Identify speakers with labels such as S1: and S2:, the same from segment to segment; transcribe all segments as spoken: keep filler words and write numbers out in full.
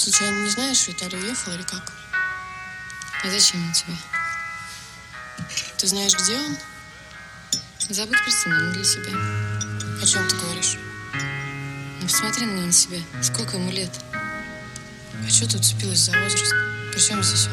S1: случайно не знаешь, в Италию уехал или как?
S2: А зачем он тебе?
S1: Ты знаешь, где он?
S2: Забудь про цену для себя.
S1: О чем ты говоришь?
S2: Ну, посмотри на себя. Сколько ему лет?
S1: А что ты уцепилась за возраст? При чем здесь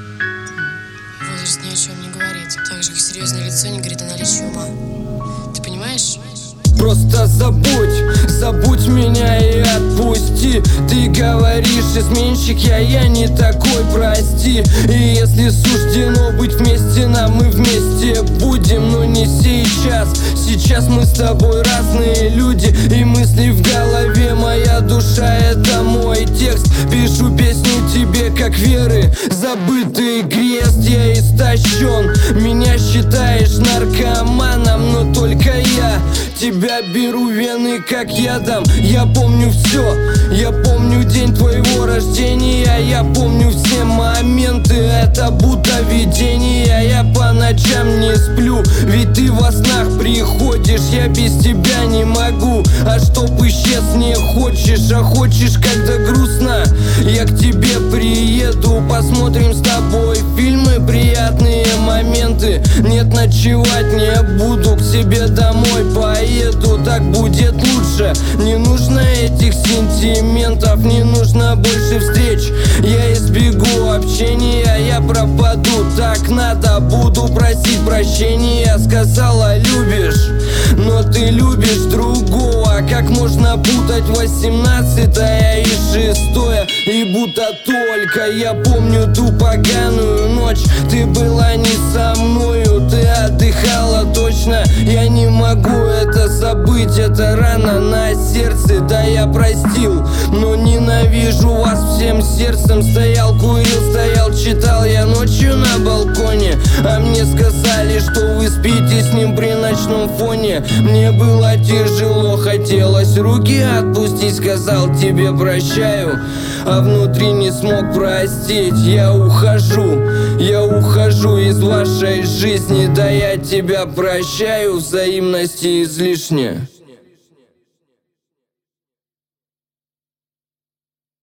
S1: он? Возраст ни о чем не говорит. Так же, как серьезное лицо не говорит о наличии ума. Ты понимаешь?
S3: Просто забудь, забудь меня и отпусти. Ты говоришь, изменщик я, я не такой, прости. И если суждено быть вместе, нам мы вместе будем, но не сейчас. Сейчас мы с тобой разные люди, и мысли в голове, моя душа — это мой текст. Пишу песню тебе, как Веры, забытый крест. Я истощен, меня считаешь наркоманом, но только я тебя беру вены, как ядом. Я помню все, я помню день твоего рождения, я помню все моменты, это будто видение. Я по ночам не сплю, ведь ты во снах приходишь, я без тебя не могу. А чтоб исчез не хочешь, а хочешь, когда грустно, я к тебе приеду, посмотрим с тобой фильмы, приятные моменты. Нет, ночевать не буду, к себе домой поеду, так будет лучше. Не нужно этих сентиментов, не нужно больше встреч. Я избегу общения, я пропаду, так надо. Буду просить прощения, сказала любишь, но ты любишь другого. Как можно путать восемнадцатое и шестое? И будто только я помню ту поганую ночь. Ты была не со мною, ты отдыхала точно. Я не могу это забыть, это рана на сердце. Да, я простил, но ненавижу вас всем сердцем. Стоял, курил, стоял, читал я ночью на балконе, а мне сказали, что вы спите с ним при ночном фоне. Мне было тяжело, хотелось руки отпустить, сказал тебе прощаю, а внутри не смог простить. Я ухожу, я ухожу из вашей жизни, да я тебя прощаю, взаимности излишне.